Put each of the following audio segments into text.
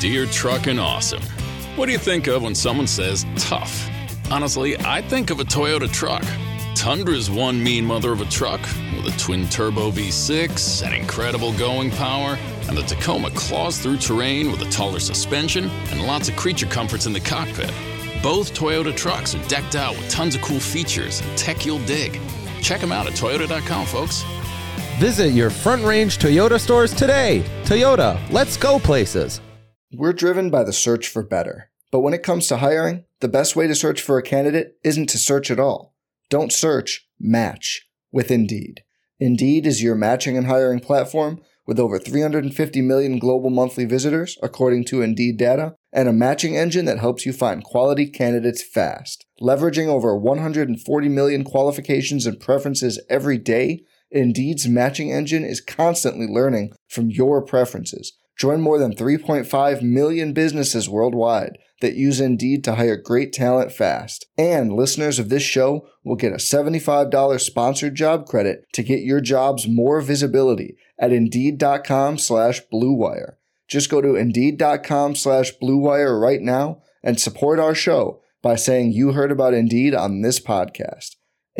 Deere Truckin' Awesome. What do you think of when someone says tough? Honestly, I think of a Toyota truck. Tundra's one mean mother of a truck with a twin-turbo V6 and incredible going power, and the Tacoma claws through terrain with a taller suspension and lots of creature comforts in the cockpit. Both Toyota trucks are decked out with tons of cool features and tech you'll dig. Check them out at Toyota.com, folks. Visit your Front Range Toyota stores today. Toyota, let's go places. We're driven by the search for better. But when it comes to hiring, the best way to search for a candidate isn't to search at all. Don't search, match with Indeed. Indeed is your matching and hiring platform with over 350 million global monthly visitors, according to Indeed data, and a matching engine that helps you find quality candidates fast. Leveraging over 140 million qualifications and preferences every day, Indeed's matching engine is constantly learning from your preferences. Join more than 3.5 million businesses worldwide that use Indeed to hire great talent fast. And listeners of this show will get a $75 sponsored job credit to get your jobs more visibility at Indeed.com/Blue Wire. Just go to Indeed.com/Blue Wire right now and support our show by saying you heard about Indeed on this podcast.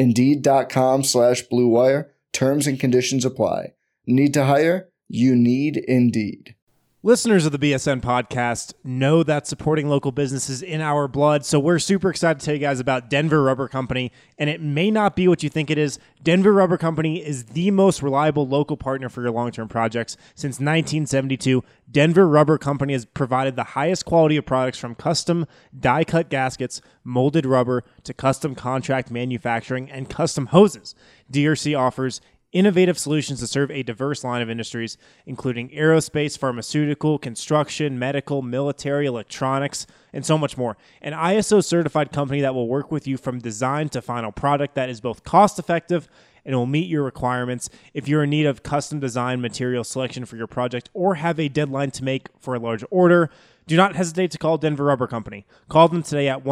Indeed.com/Blue Wire. Terms and conditions apply. Need to hire? You need Indeed. Listeners of the BSN podcast know that supporting local businesses in our blood, so we're super excited to tell you guys about Denver Rubber Company, and it may not be what you think it is. Denver Rubber Company is the most reliable local partner for your long-term projects. Since 1972, Denver Rubber Company has provided the highest quality of products from custom die-cut gaskets, molded rubber, to custom contract manufacturing and custom hoses. DRC offers innovative solutions to serve a diverse line of industries, including aerospace, pharmaceutical, construction, medical, military, electronics, and so much more. An ISO-certified company that will work with you from design to final product that is both cost-effective and will meet your requirements. If you're in need of custom design material selection for your project or have a deadline to make for a large order, do not hesitate to call Denver Rubber Company. Call them today at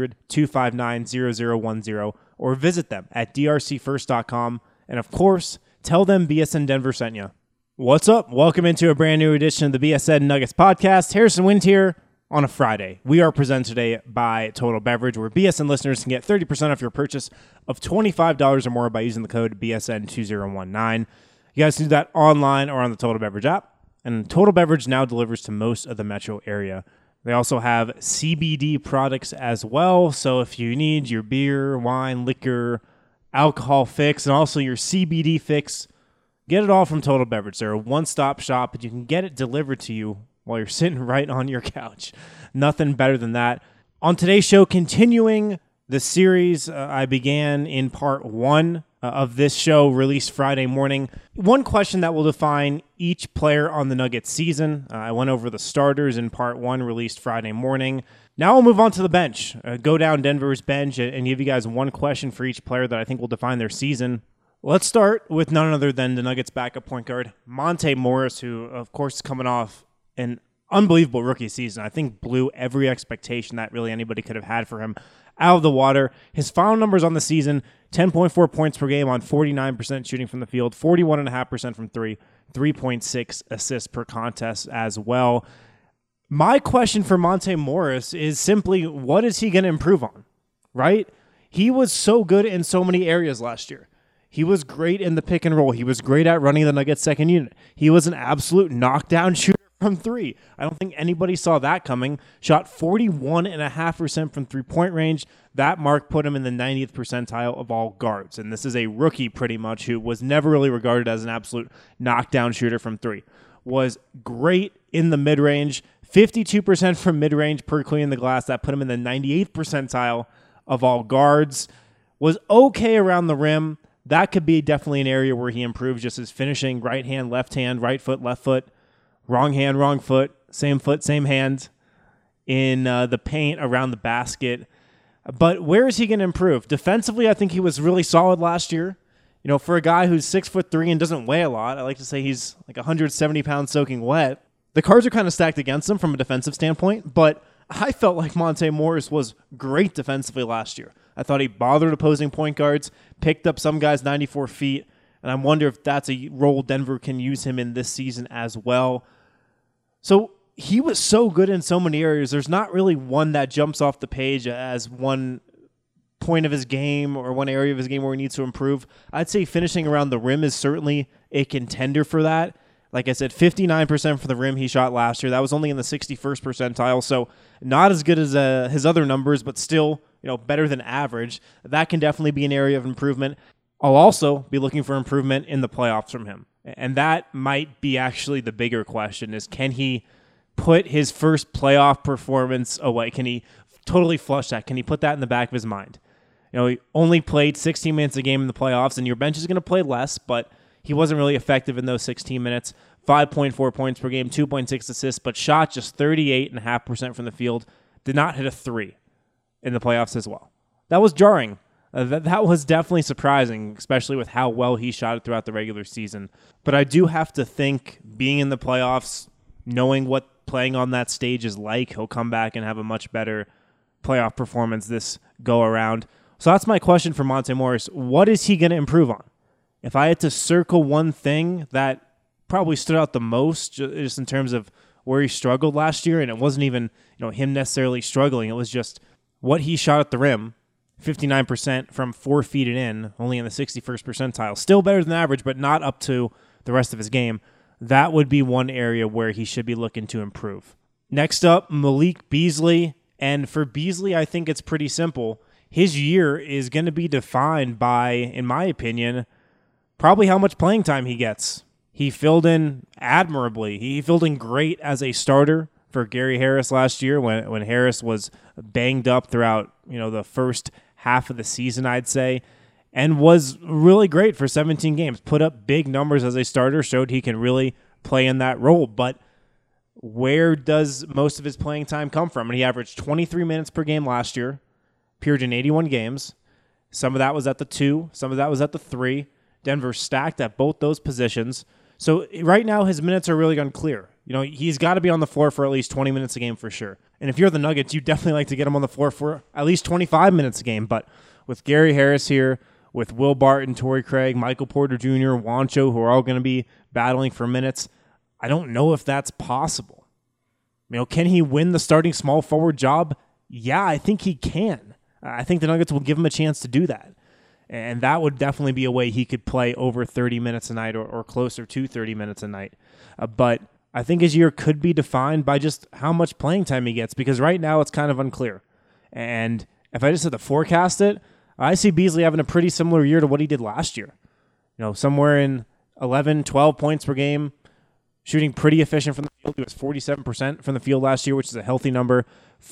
1-800-259-0010 or visit them at drcfirst.com. And of course, tell them BSN Denver sent you. What's up? Welcome into a brand new edition of the BSN Nuggets podcast. Harrison Wind here on a Friday. We are presented today by Total Beverage, where BSN listeners can get 30% off your purchase of $25 or more by using the code BSN2019. You guys can do that online or on the Total Beverage app. And Total Beverage now delivers to most of the metro area. They also have CBD products as well. So if you need your beer, wine, liquor, alcohol fix, and also your CBD fix, get it all from Total Beverage. They're a one-stop shop, but you can get it delivered to you while you're sitting right on your couch. Nothing better than that. On today's show, continuing the series I began in part 1 of this show, released Friday morning. One question that will define each player on the Nuggets season. I went over the starters in part 1, released Friday morning. Now we'll move on to the bench. Go down Denver's bench and give you guys one question for each player that I think will define their season. Let's start with none other than the Nuggets backup point guard, Monte Morris, who, of course, is coming off an unbelievable rookie season. I think blew every expectation that really anybody could have had for him out of the water. His final numbers on the season, 10.4 points per game on 49% shooting from the field, 41.5% from three, 3.6 assists per contest as well. My question for Monte Morris is simply, what is he going to improve on, right? He was so good in so many areas last year. He was great in the pick and roll. He was great at running the Nuggets second unit. He was an absolute knockdown shooter from three. I don't think anybody saw that coming. Shot 41.5% from three-point range. That mark put him in the 90th percentile of all guards. And this is a rookie pretty much who was never really regarded as an absolute knockdown shooter from three. Was great in the mid-range. 52% from mid-range per clearing the glass. That put him in the 98th percentile of all guards. Was okay around the rim. That could be definitely an area where he improves, just his finishing, right hand, right foot, left foot, wrong hand, wrong foot, same hand in the paint, around the basket. But where is he going to improve? Defensively, I think he was really solid last year. You know, for a guy who's 6'3" and doesn't weigh a lot, I like to say he's like 170 pounds soaking wet. The cards are kind of stacked against him from a defensive standpoint, but I felt like Monte Morris was great defensively last year. I thought he bothered opposing point guards, picked up some guys 94 feet, and I wonder if that's a role Denver can use him in this season as well. So he was so good in so many areas. There's not really one that jumps off the page as one point of his game or one area of his game where he needs to improve. I'd say finishing around the rim is certainly a contender for that. Like I said, 59% for the rim he shot last year. That was only in the 61st percentile, so not as good as his other numbers, but still, better than average. That can definitely be an area of improvement. I'll also be looking for improvement in the playoffs from him. And that might be actually the bigger question is, can he put his first playoff performance away? Can he totally flush that? Can he put that in the back of his mind? He only played 16 minutes a game in the playoffs, and your bench is going to play less, but he wasn't really effective in those 16 minutes. 5.4 points per game, 2.6 assists, but shot just 38.5% from the field. Did not hit a 3 in the playoffs as well. That was jarring. That was definitely surprising, especially with how well he shot it throughout the regular season. But I do have to think being in the playoffs, knowing what playing on that stage is like, he'll come back and have a much better playoff performance this go around. So that's my question for Monte Morris. What is he going to improve on? If I had to circle one thing that probably stood out the most just in terms of where he struggled last year, and it wasn't even him necessarily struggling, it was just what he shot at the rim, 59% from 4 feet and in, only in the 61st percentile. Still better than average, but not up to the rest of his game. That would be one area where he should be looking to improve. Next up, Malik Beasley. And for Beasley, I think it's pretty simple. His year is going to be defined by, in my opinion, probably how much playing time he gets. He filled in admirably. He filled in great as a starter for Gary Harris last year when Harris was banged up throughout the first half of the season, I'd say, and was really great for 17 games. Put up big numbers as a starter, showed he can really play in that role. But where does most of his playing time come from? And he averaged 23 minutes per game last year, appeared in 81 games. Some of that was at the 2, some of that was at the 3. Denver stacked at both those positions. So right now his minutes are really unclear. He's got to be on the floor for at least 20 minutes a game for sure. And if you're the Nuggets, you definitely like to get him on the floor for at least 25 minutes a game. But with Gary Harris here, with Will Barton, Torrey Craig, Michael Porter Jr., Juancho, who are all going to be battling for minutes, I don't know if that's possible. Can he win the starting small forward job? Yeah, I think he can. I think the Nuggets will give him a chance to do that. And that would definitely be a way he could play over 30 minutes a night or closer to 30 minutes a night. But I think his year could be defined by just how much playing time he gets, because right now it's kind of unclear. And if I just had to forecast it, I see Beasley having a pretty similar year to what he did last year. Somewhere in 11, 12 points per game, shooting pretty efficient from the field. He was 47% from the field last year, which is a healthy number,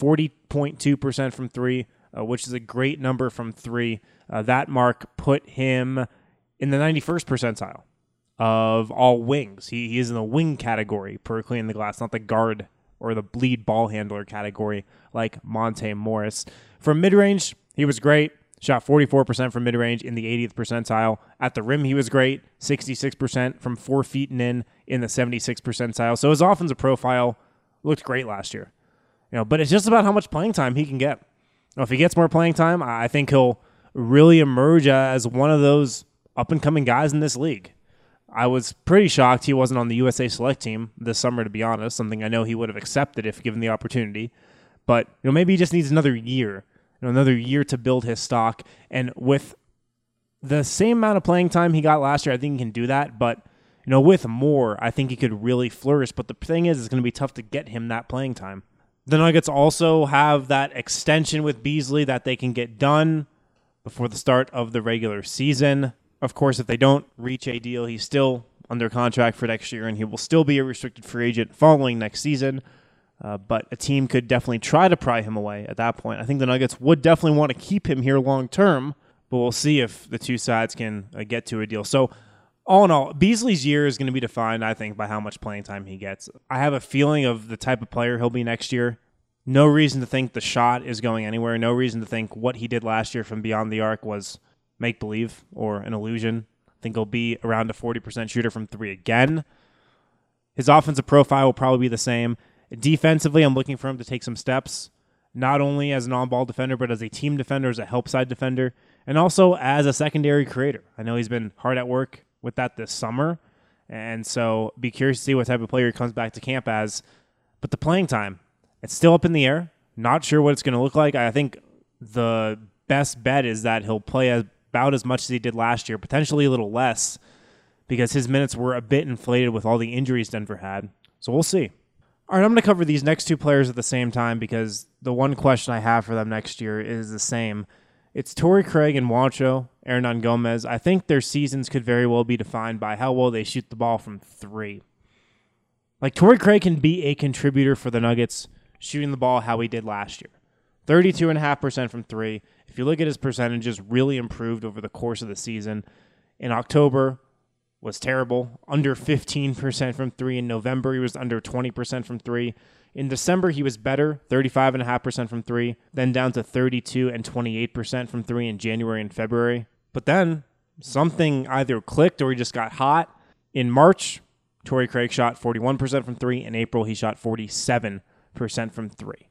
40.2% from 3, which is a great number from 3. That mark put him in the 91st percentile of all wings. He is in the wing category per Clean the Glass, not the guard or the lead ball handler category like Monte Morris. From mid-range, he was great. Shot 44% from mid-range in the 80th percentile. At the rim, he was great. 66% from 4 feet and in the 76th percentile. So his offensive profile looked great last year. But it's just about how much playing time he can get. If he gets more playing time, I think he'll really emerge as one of those up-and-coming guys in this league. I was pretty shocked he wasn't on the USA Select team this summer, to be honest, something I know he would have accepted if given the opportunity. But maybe he just needs another year, another year to build his stock. And with the same amount of playing time he got last year, I think he can do that. But with more, I think he could really flourish. But the thing is, it's going to be tough to get him that playing time. The Nuggets also have that extension with Beasley that they can get done before the start of the regular season. Of course, if they don't reach a deal, he's still under contract for next year, and he will still be a restricted free agent following next season. But a team could definitely try to pry him away at that point. I think the Nuggets would definitely want to keep him here long term, but we'll see if the two sides can get to a deal. So all in all, Beasley's year is going to be defined, I think, by how much playing time he gets. I have a feeling of the type of player he'll be next year. No reason to think the shot is going anywhere. No reason to think what he did last year from beyond the arc was make-believe or an illusion. I think he'll be around a 40% shooter from 3 again. His offensive profile will probably be the same. Defensively, I'm looking for him to take some steps, not only as an on-ball defender, but as a team defender, as a help-side defender, and also as a secondary creator. I know he's been hard at work with that this summer, and so be curious to see what type of player he comes back to camp as. But the playing time, it's still up in the air. Not sure what it's going to look like. I think the best bet is that he'll play about as much as he did last year, potentially a little less, because his minutes were a bit inflated with all the injuries Denver had. So we'll see. All right, I'm going to cover these next two players at the same time because the one question I have for them next year is the same. It's Torrey Craig and Juancho Hernangomez. I think their seasons could very well be defined by how well they shoot the ball from three. Like, Torrey Craig can be a contributor for the Nuggets shooting the ball how he did last year. 32.5% from three. If you look at his percentages, really improved over the course of the season. In October, was terrible. Under 15% from three. In November, he was under 20% from three. In December, he was better, 35.5% from three, then down to 32 and 28% from three in January and February. But then something either clicked or he just got hot. In March, Torrey Craig shot 41% from three. In April, he shot 47% from three.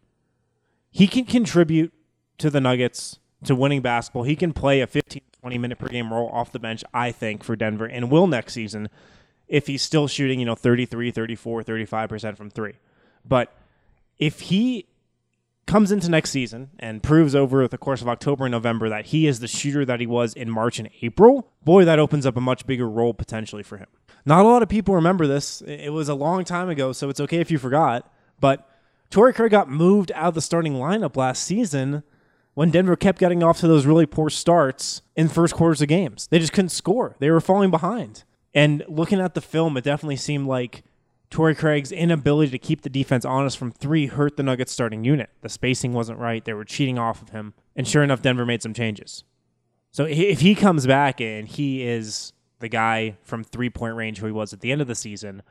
He can contribute to the Nuggets to winning basketball. He can play a 15, 20-minute per game role off the bench, I think, for Denver, and will next season if he's still shooting, 33, 34, 35% from three. But if he comes into next season and proves over the course of October and November that he is the shooter that he was in March and April, boy, that opens up a much bigger role potentially for him. Not a lot of people remember this. It was a long time ago, so it's okay if you forgot. But Torrey Craig got moved out of the starting lineup last season when Denver kept getting off to those really poor starts in first quarters of games. They just couldn't score. They were falling behind. And looking at the film, it definitely seemed like Torrey Craig's inability to keep the defense honest from three hurt the Nuggets starting unit. The spacing wasn't right. They were cheating off of him. And sure enough, Denver made some changes. So if he comes back and he is the guy from three-point range who he was at the end of the season,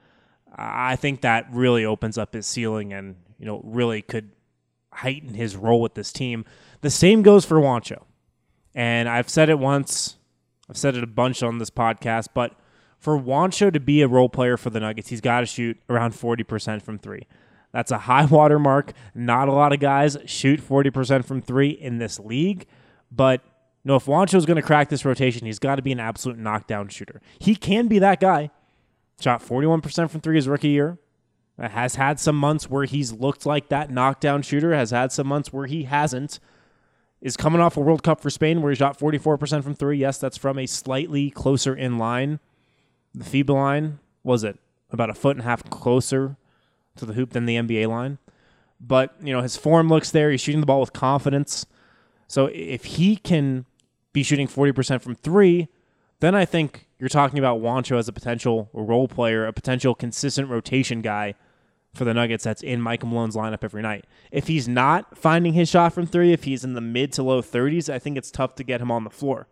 I think that really opens up his ceiling and, really could heighten his role with this team. The same goes for Juancho. And I've said it once. I've said it a bunch on this podcast, but for Juancho to be a role player for the Nuggets, he's got to shoot around 40% from three. That's a high water mark. Not a lot of guys shoot 40% from three in this league, but if Juancho's going to crack this rotation, he's got to be an absolute knockdown shooter. He can be that guy. Shot 41% from three his rookie year. Has had some months where he's looked like that knockdown shooter. Has had some months where he hasn't. Is coming off a World Cup for Spain where he shot 44% from three. Yes, that's from a slightly closer in line. The FIBA line, was it about a foot and a half closer to the hoop than the NBA line? But, his form looks there. He's shooting the ball with confidence. So if he can be shooting 40% from three, then I think you're talking about Juancho as a potential role player, a potential consistent rotation guy for the Nuggets that's in Mike Malone's lineup every night. If he's not finding his shot from three, if he's in the mid to low 30s, I think it's tough to get him on the floor.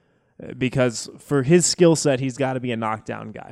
Because for his skill set, he's got to be a knockdown guy.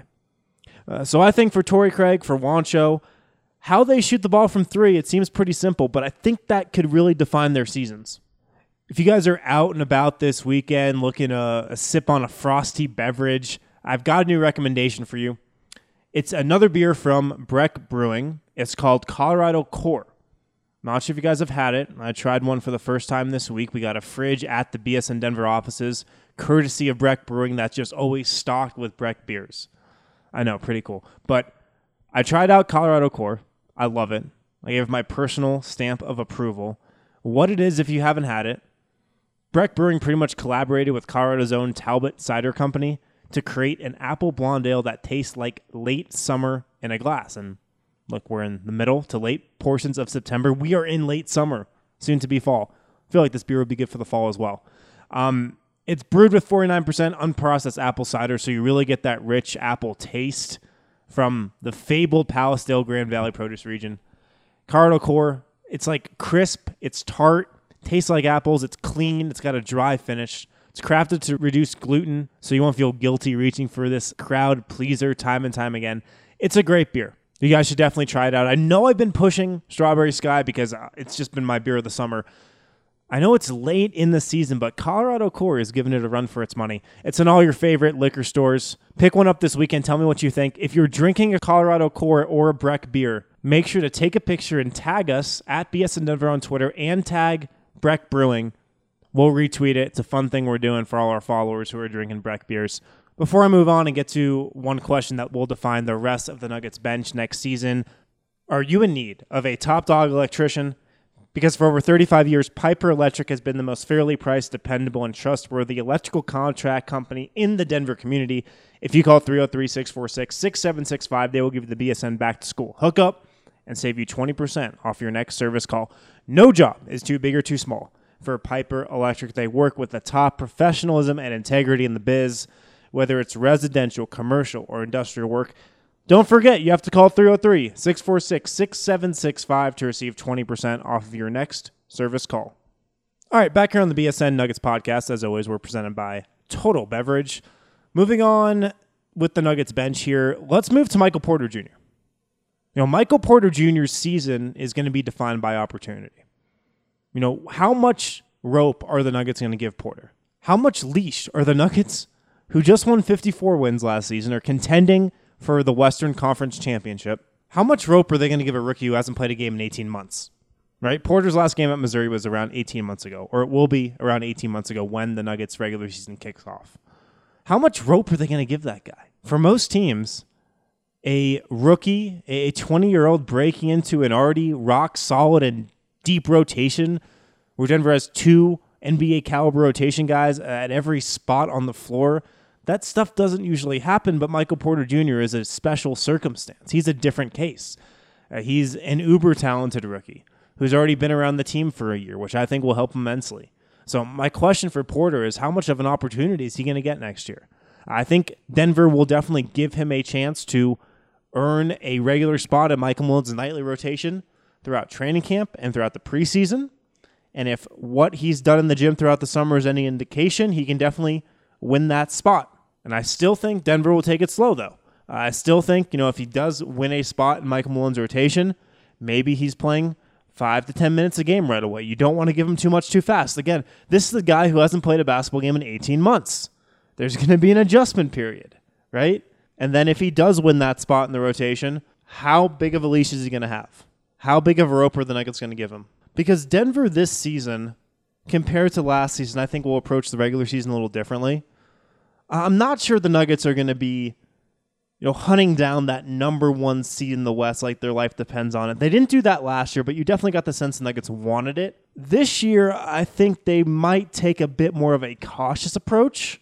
So I think for Torrey Craig, for Juancho, how they shoot the ball from three, it seems pretty simple, but I think that could really define their seasons. If you guys are out and about this weekend looking to sip on a frosty beverage, I've got a new recommendation for you. It's another beer from Breck Brewing. It's called Colorado Core. I'm not sure if you guys have had it. I tried one for the first time this week. We got a fridge at the BSN Denver offices, courtesy of Breck Brewing, that's just always stocked with Breck beers. I know, pretty cool. But I tried out Colorado Core. I love it. I gave my personal stamp of approval. What it is, if you haven't had it, Breck Brewing pretty much collaborated with Colorado's own Talbot Cider Company to create an apple blonde ale that tastes like late summer in a glass. And look, we're in the middle to late portions of September. We are in late summer, soon to be fall. I feel like this beer would be good for the fall as well. It's brewed with 49% unprocessed apple cider, so you really get that rich apple taste from the fabled Palestine Grand Valley produce region. Colorado Core, it's like crisp, it's tart, tastes like apples, it's clean, it's got a dry finish. It's crafted to reduce gluten, so you won't feel guilty reaching for this crowd pleaser time and time again. It's a great beer. You guys should definitely try it out. I know I've been pushing Strawberry Sky because it's just been my beer of the summer. I know it's late in the season, but Colorado Core is giving it a run for its money. It's in all your favorite liquor stores. Pick one up this weekend. Tell me what you think. If you're drinking a Colorado Core or a Breck beer, make sure to take a picture and tag us at BSN Denver on Twitter and tag Breck Brewing. We'll retweet it. It's a fun thing we're doing for all our followers who are drinking Breck beers. Before I move on and get to one question that will define the rest of the Nuggets bench next season, Are you in need of a top dog electrician? Because for over 35 years, Piper Electric has been the most fairly priced, dependable, and trustworthy electrical contract company in the Denver community. If you call 303-646-6765, they will give you the BSN back to school hookup and save you 20% off your next service call. No job is too big or too small for Piper Electric. They work with the top professionalism and integrity in the biz, whether it's residential, commercial, or industrial work. Don't forget, you have to call 303-646-6765 to receive 20% off of your next service call. All right, back here on the BSN Nuggets podcast, as always, we're presented by Total Beverage. Moving on with the Nuggets bench here, let's move to Michael Porter Jr. Michael Porter Jr.'s season is going to be defined by opportunity. How much rope are the Nuggets going to give Porter? How much leash are the Nuggets, who just won 54 wins last season, are contending for the Western Conference Championship? How much rope are they going to give a rookie who hasn't played a game in 18 months? Right? Porter's last game at Missouri was around 18 months ago, or it will be around 18 months ago when the Nuggets regular season kicks off. How much rope are they going to give that guy? For most teams, a rookie, a 20-year-old breaking into an already rock-solid and deep rotation, where Denver has 2 NBA-caliber rotation guys at every spot on the floor, that stuff doesn't usually happen, but Michael Porter Jr. is a special circumstance. He's a different case. He's an uber-talented rookie who's already been around the team for a year, which I think will help immensely. So my question for Porter is, how much of an opportunity is he going to get next year? I think Denver will definitely give him a chance to earn a regular spot in Michael Malone's nightly rotation throughout training camp and throughout the preseason. And if what he's done in the gym throughout the summer is any indication, he can definitely win that spot. And I still think Denver will take it slow, though. I still think, if he does win a spot in Michael Malone's rotation, maybe he's playing 5 to 10 minutes a game right away. You don't want to give him too much too fast. Again, this is a guy who hasn't played a basketball game in 18 months. There's going to be an adjustment period, right? And then if he does win that spot in the rotation, how big of a leash is he going to have? How big of a rope are the Nuggets going to give him? Because Denver this season, compared to last season, I think will approach the regular season a little differently. I'm not sure the Nuggets are going to be, hunting down that number 1 seed in the West like their life depends on it. They didn't do that last year, but you definitely got the sense the Nuggets wanted it. This year, I think they might take a bit more of a cautious approach,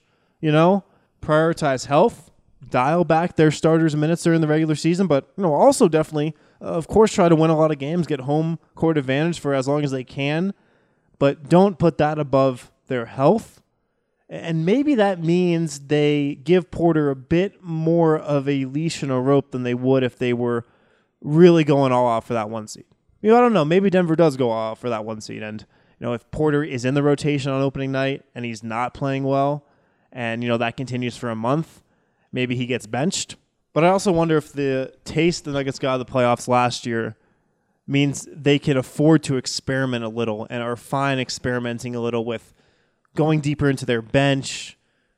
prioritize health, dial back their starters' minutes during the regular season, but also definitely, of course, try to win a lot of games, get home court advantage for as long as they can, but don't put that above their health. And maybe that means they give Porter a bit more of a leash and a rope than they would if they were really going all out for that 1 seed. I don't know. Maybe Denver does go all out for that 1 seed. And, if Porter is in the rotation on opening night and he's not playing well and, that continues for a month, maybe he gets benched. But I also wonder if the taste the Nuggets got of the playoffs last year means they can afford to experiment a little and are fine experimenting a little with going deeper into their bench,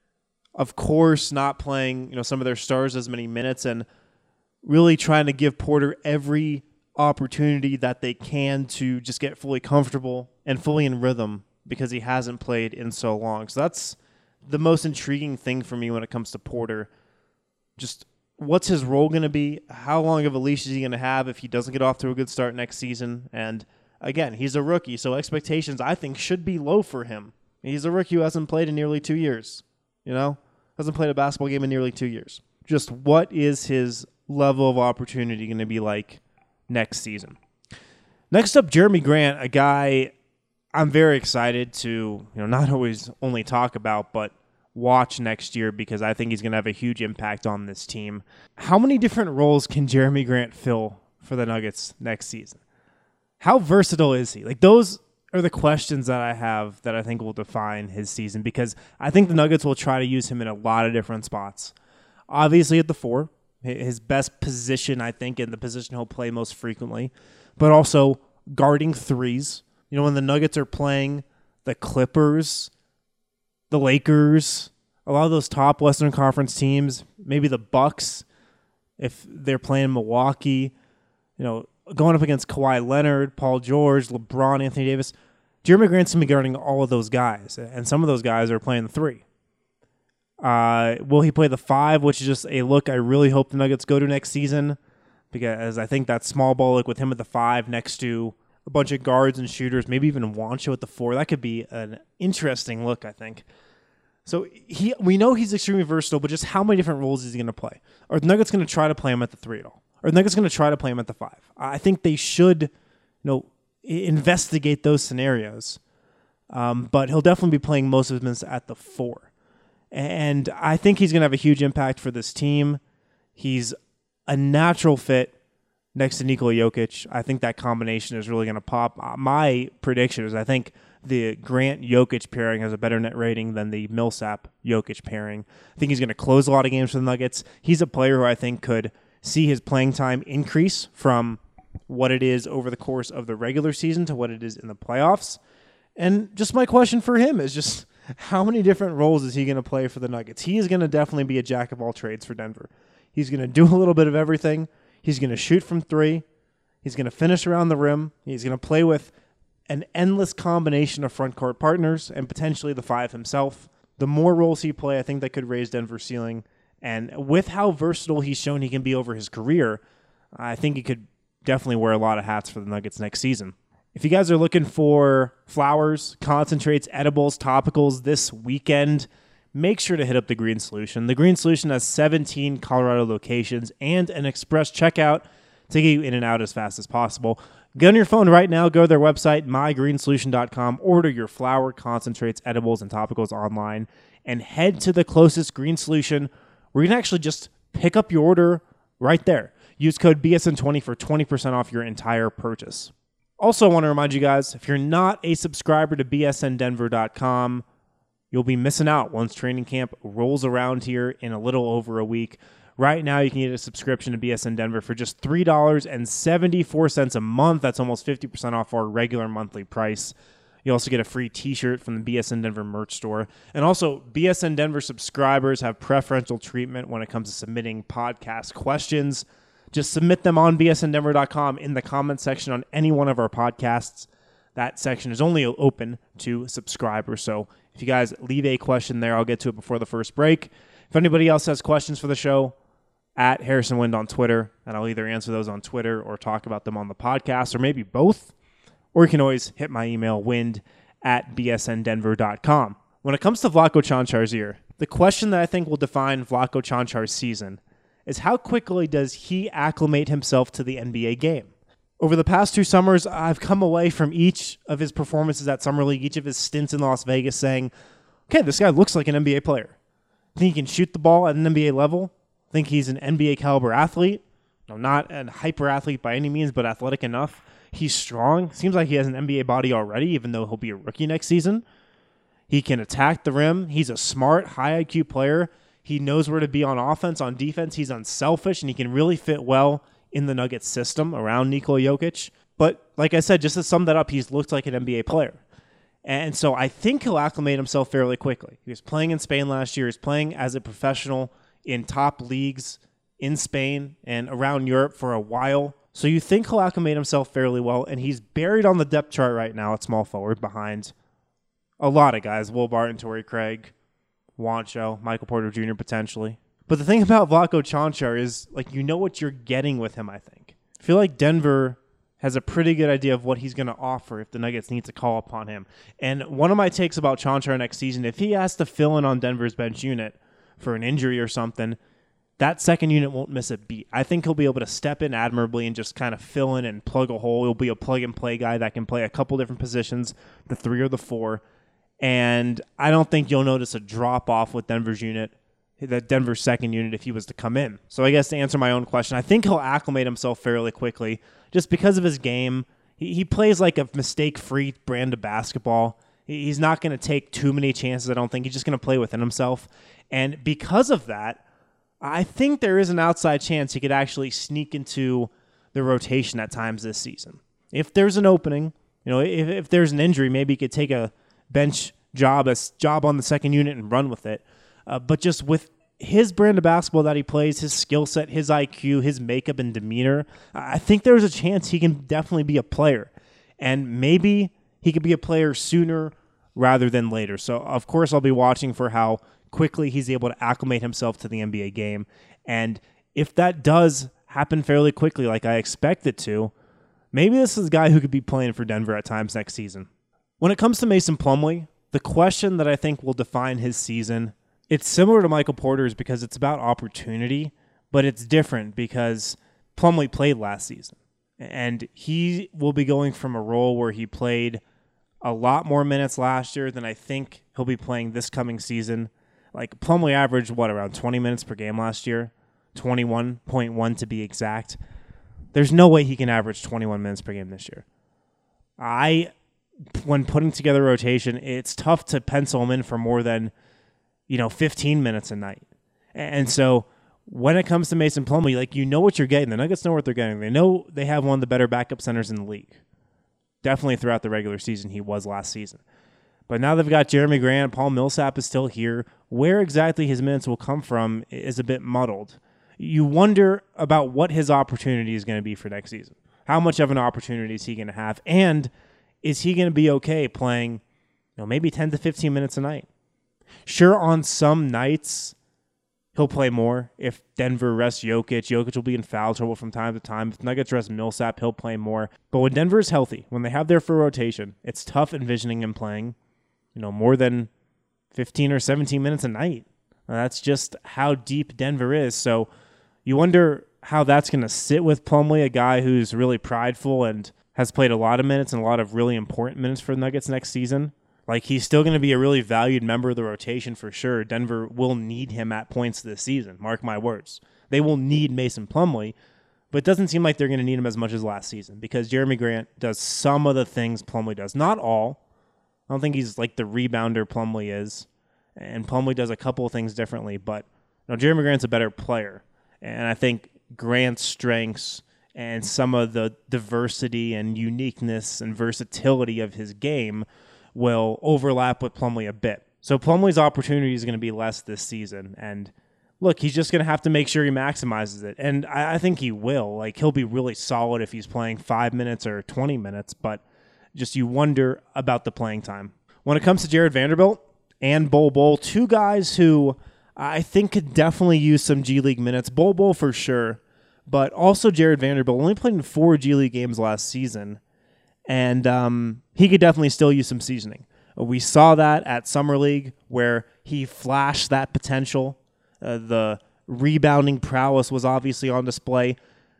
of course, not playing, some of their stars as many minutes, and really trying to give Porter every opportunity that they can to just get fully comfortable and fully in rhythm because he hasn't played in so long. So that's the most intriguing thing for me when it comes to Porter. Just what's his role going to be? How long of a leash is he going to have if he doesn't get off to a good start next season? And again, he's a rookie, so expectations, I think, should be low for him. He's a rookie who hasn't played in nearly 2 years, hasn't played a basketball game in nearly 2 years. Just what is his level of opportunity going to be like next season? Next up, Jeremy Grant, a guy I'm very excited to, not always only talk about, but watch next year because I think he's going to have a huge impact on this team. How many different roles can Jeremy Grant fill for the Nuggets next season? How versatile is he? Those are the questions that I have that I think will define his season because I think the Nuggets will try to use him in a lot of different spots. Obviously at the 4, his best position, I think, in the position he'll play most frequently, but also guarding 3s. When the Nuggets are playing the Clippers, the Lakers, a lot of those top Western Conference teams, maybe the Bucks, if they're playing Milwaukee, going up against Kawhi Leonard, Paul George, LeBron, Anthony Davis, Jeremy Grant's going to be guarding all of those guys, and some of those guys are playing the 3. Will he play the 5, which is just a look I really hope the Nuggets go to next season? because I think that small ball look with him at the 5 next to a bunch of guards and shooters, maybe even Juancho at the 4, that could be an interesting look, I think. So we know he's extremely versatile, but just how many different roles is he going to play? Are the Nuggets going to try to play him at the 3 at all? Are the Nuggets going to try to play him at the 5? I think they should investigate those scenarios. But he'll definitely be playing most of his minutes at the 4. And I think he's going to have a huge impact for this team. He's a natural fit next to Nikola Jokic. I think that combination is really going to pop. My prediction is I think the Grant-Jokic pairing has a better net rating than the Millsap-Jokic pairing. I think he's going to close a lot of games for the Nuggets. He's a player who I think could see his playing time increase from what it is over the course of the regular season to what it is in the playoffs. And just my question for him is just how many different roles is he going to play for the Nuggets? He is going to definitely be a jack of all trades for Denver. He's going to do a little bit of everything. He's going to shoot from 3. He's going to finish around the rim. He's going to play with an endless combination of front court partners and potentially the 5 himself. The more roles he play, I think that could raise Denver's ceiling. And with how versatile he's shown he can be over his career, I think he could definitely wear a lot of hats for the Nuggets next season. If you guys are looking for flowers, concentrates, edibles, topicals this weekend, make sure to hit up The Green Solution. The Green Solution has 17 Colorado locations and an express checkout to get you in and out as fast as possible. Get on your phone right now, go to their website, mygreensolution.com, order your flower, concentrates, edibles, and topicals online, and head to the closest Green Solution where you can actually just pick up your order right there. Use code BSN20 for 20% off your entire purchase. Also, I want to remind you guys, if you're not a subscriber to bsndenver.com, you'll be missing out once training camp rolls around here in a little over a week. Right now, you can get a subscription to BSN Denver for just $3.74 a month. That's almost 50% off our regular monthly price. You also get a free t-shirt from the BSN Denver merch store. And also, BSN Denver subscribers have preferential treatment when it comes to submitting podcast questions. Just submit them on bsndenver.com in the comment section on any one of our podcasts. That section is only open to subscribers. So if you guys leave a question there, I'll get to it before the first break. If anybody else has questions for the show, at Harrison Wind on Twitter, and I'll either answer those on Twitter or talk about them on the podcast, or maybe both. Or you can always hit my email, wind@bsndenver.com. When it comes to Vlatko Čančar's year, the question that I think will define Vlatko Čančar's season is how quickly does he acclimate himself to the NBA game? Over the past 2 summers, I've come away from each of his performances at Summer League, each of his stints in Las Vegas saying, okay, this guy looks like an NBA player. I think he can shoot the ball at an NBA level. I think he's an NBA caliber athlete. No, not a hyper athlete by any means, but athletic enough. He's strong. Seems like he has an NBA body already, even though he'll be a rookie next season. He can attack the rim. He's a smart, high IQ player. He knows where to be on offense, on defense. He's unselfish, and he can really fit well in the Nuggets system around Nikola Jokic. But like I said, just to sum that up, he's looked like an NBA player. And so I think he'll acclimate himself fairly quickly. He was playing in Spain last year. He's playing as a professional in top leagues in Spain and around Europe for a while. So you think he'll acclimate himself fairly well, and he's buried on the depth chart right now at small forward behind a lot of guys, Will Barton, Torrey Craig, Juancho, Michael Porter Jr. potentially. But the thing about Vlatko Čančar is, like, you know what you're getting with him, I think. I feel like Denver has a pretty good idea of what he's going to offer if the Nuggets need to call upon him. And one of my takes about Čančar next season, if he has to fill in on Denver's bench unit for an injury or something, that second unit won't miss a beat. I think he'll be able to step in admirably and just kind of fill in and plug a hole. He'll be a plug-and-play guy that can play a couple different positions, the 3 or the 4. And I don't think you'll notice a drop-off with Denver's unit, the Denver's second unit, if he was to come in. So I guess to answer my own question, I think he'll acclimate himself fairly quickly just because of his game. He plays like a mistake-free brand of basketball. He's not going to take too many chances, I don't think. He's just going to play within himself. And because of that, I think there is an outside chance he could actually sneak into the rotation at times this season. If there's an opening, if there's an injury, maybe he could take a bench job, on the second unit and run with it. But just with his brand of basketball that he plays, his skill set, his IQ, his makeup and demeanor, I think there's a chance he can definitely be a player. And maybe he could be a player sooner rather than later. So, of course, I'll be watching for how quickly he's able to acclimate himself to the NBA game. And if that does happen fairly quickly like I expect it to, maybe this is a guy who could be playing for Denver at times next season. When it comes to Mason Plumlee, the question that I think will define his season, it's similar to Michael Porter's because it's about opportunity, but it's different because Plumlee played last season. And he will be going from a role where he played a lot more minutes last year than I think he'll be playing this coming season. Like Plumlee averaged, around 20 minutes per game last year? 21.1 to be exact. There's no way he can average 21 minutes per game this year. When putting together a rotation, it's tough to pencil him in for more than, 15 minutes a night. And so when it comes to Mason Plumlee, what you're getting. The Nuggets know what they're getting. They know they have one of the better backup centers in the league. Definitely throughout the regular season, he was last season. But now they've got Jeremy Grant, Paul Millsap is still here. Where exactly his minutes will come from is a bit muddled. You wonder about what his opportunity is going to be for next season. How much of an opportunity is he going to have? And is he going to be okay playing, maybe 10 to 15 minutes a night? Sure, on some nights, he'll play more. If Denver rests Jokic will be in foul trouble from time to time. If Nuggets rest Millsap, he'll play more. But when Denver is healthy, when they have their full rotation, it's tough envisioning him playing, more than 15 or 17 minutes a night. That's just how deep Denver is. So you wonder how that's going to sit with Plumlee, a guy who's really prideful and has played a lot of minutes and a lot of really important minutes for the Nuggets next season. He's still going to be a really valued member of the rotation for sure. Denver will need him at points this season. Mark my words. They will need Mason Plumlee, but it doesn't seem like they're going to need him as much as last season because Jeremy Grant does some of the things Plumlee does. Not all. I don't think he's like the rebounder Plumlee is, and Plumlee does a couple of things differently, but Jeremy Grant's a better player, and I think Grant's strengths and some of the diversity and uniqueness and versatility of his game will overlap with Plumlee a bit. So Plumlee's opportunity is going to be less this season, and look, he's just going to have to make sure he maximizes it, and I think he will. He'll be really solid if he's playing 5 minutes or 20 minutes, but just you wonder about the playing time. When it comes to Jared Vanderbilt and Bol Bol, two guys who I think could definitely use some G League minutes. Bol for sure, but also Jared Vanderbilt only played in 4 G League games last season, and he could definitely still use some seasoning. We saw that at Summer League where he flashed that potential. The rebounding prowess was obviously on display.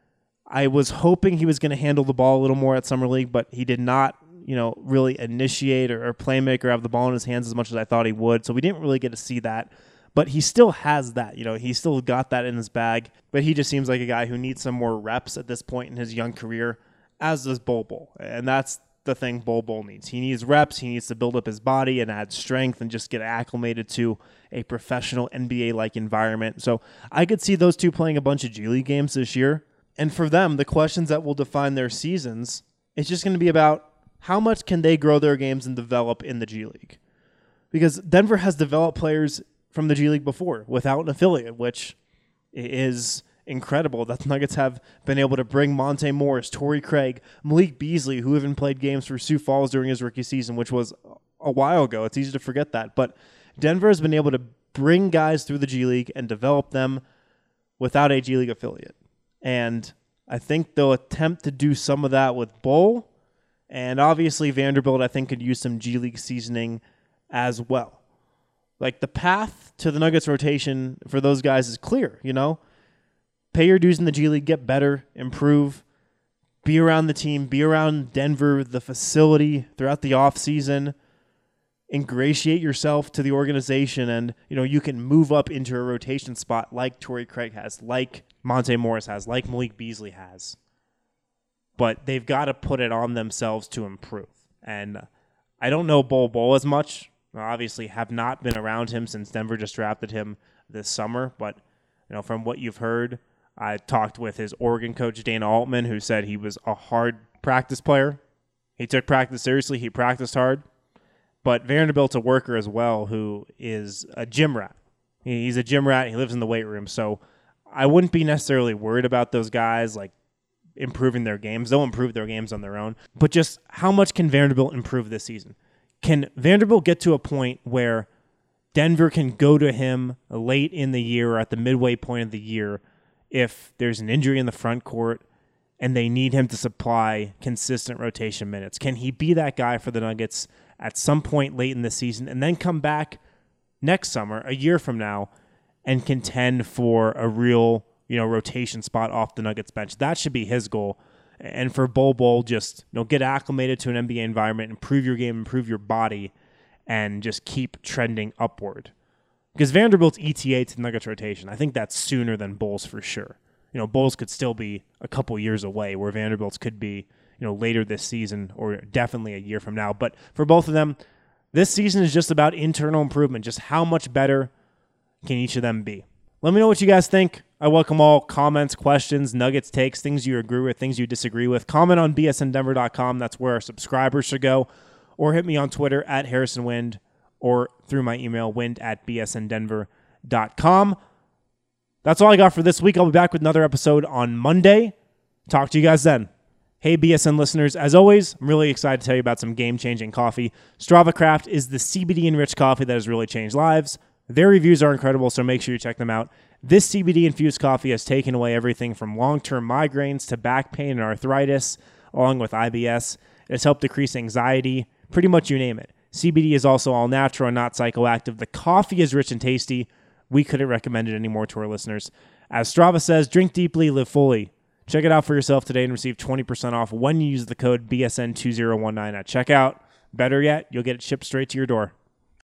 I was hoping he was going to handle the ball a little more at Summer League, but he did not really initiate or playmaker, have the ball in his hands as much as I thought he would. So we didn't really get to see that. But he still has that. He still got that in his bag. But he just seems like a guy who needs some more reps at this point in his young career, as does Bol. And that's the thing Bol needs. He needs reps. He needs to build up his body and add strength and just get acclimated to a professional NBA-like environment. So I could see those two playing a bunch of G League games this year. And for them, the questions that will define their seasons, it's just going to be about how much can they grow their games and develop in the G League. Because Denver has developed players from the G League before without an affiliate, which is incredible that the Nuggets have been able to bring Monte Morris, Torrey Craig, Malik Beasley, who even played games for Sioux Falls during his rookie season, which was a while ago. It's easy to forget that. But Denver has been able to bring guys through the G League and develop them without a G League affiliate. And I think they'll attempt to do some of that with Bol. And obviously Vanderbilt, I think, could use some G League seasoning as well. The path to the Nuggets rotation for those guys is clear, Pay your dues in the G League, get better, improve, be around the team, be around Denver, the facility throughout the offseason, ingratiate yourself to the organization, and you can move up into a rotation spot like Torrey Craig has, like Monte Morris has, like Malik Beasley has. But they've got to put it on themselves to improve. And I don't know Bol as much. Obviously have not been around him since Denver just drafted him this summer. But from what you've heard, I talked with his Oregon coach, Dana Altman, who said he was a hard practice player. He took practice seriously. He practiced hard. But Vanderbilt's a worker as well who is a gym rat. He's a gym rat. He lives in the weight room. So I wouldn't be necessarily worried about those guys improving their games. They'll improve their games on their own. But just how much can Vanderbilt improve this season? Can Vanderbilt get to a point where Denver can go to him late in the year or at the midway point of the year if there's an injury in the front court and they need him to supply consistent rotation minutes? Can he be that guy for the Nuggets at some point late in the season and then come back next summer, a year from now, and contend for a real, rotation spot off the Nuggets bench? That should be his goal. And for Bol, just get acclimated to an NBA environment, improve your game, improve your body, and just keep trending upward. Because Vanderbilt's ETA to the Nuggets rotation, I think that's sooner than Bol's for sure. Bol's could still be a couple years away, where Vanderbilt's could be, later this season or definitely a year from now. But for both of them, this season is just about internal improvement. Just how much better can each of them be? Let me know what you guys think. I welcome all comments, questions, Nuggets takes, things you agree with, things you disagree with. Comment on bsndenver.com. That's where our subscribers should go. Or hit me on Twitter at HarrisonWind or through my email, wind@bsndenver.com. That's all I got for this week. I'll be back with another episode on Monday. Talk to you guys then. Hey, BSN listeners, as always, I'm really excited to tell you about some game-changing coffee. Strava Craft is the CBD-enriched coffee that has really changed lives. Their reviews are incredible, so make sure you check them out. This CBD-infused coffee has taken away everything from long-term migraines to back pain and arthritis, along with IBS. It has helped decrease anxiety, pretty much you name it. CBD is also all natural and not psychoactive. The coffee is rich and tasty. We couldn't recommend it anymore to our listeners. As Strava says, drink deeply, live fully. Check it out for yourself today and receive 20% off when you use the code BSN2019 at checkout. Better yet, you'll get it shipped straight to your door.